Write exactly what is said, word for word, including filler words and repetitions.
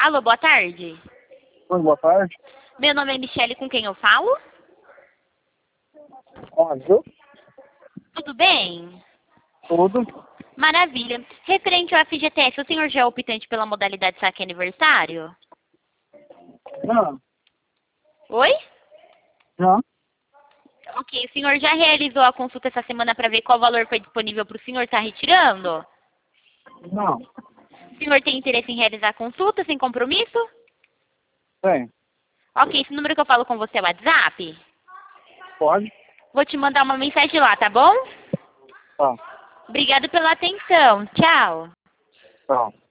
Alô, boa tarde. Oi, boa tarde. Meu nome é Michele, com quem eu falo? Óbvio. Tudo bem? Tudo. Maravilha. Referente ao F G T S, o senhor já é optante pela modalidade saque aniversário? Não. Oi? Não. Ok, o senhor já realizou a consulta essa semana para ver qual valor foi disponível para o senhor estar retirando? Não. O senhor tem interesse em realizar a consulta sem compromisso? Tem. Ok, esse número que eu falo com você é o WhatsApp? Pode? Vou te mandar uma mensagem lá, tá bom? Tá. Obrigado pela atenção. Tchau. Tá.